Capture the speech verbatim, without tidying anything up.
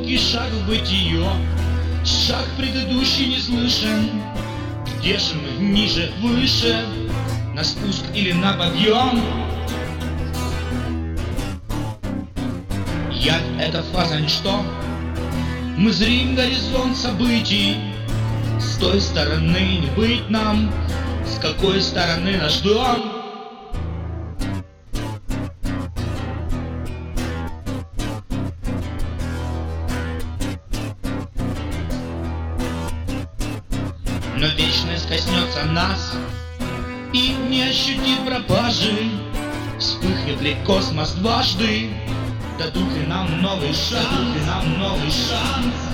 Долгий шаг в бытие, шаг предыдущий не слышен. Где же мы, ниже, выше, на спуск или на подъем? Я — это фаза ничто. Мы зрим горизонт событий. С той стороны не быть нам, с какой стороны наш дом? Но вечность коснется нас и не ощутит пропажи. Вспыхнет ли космос дважды? Дадут ли нам новый шанс? Дадут ли нам новый шанс?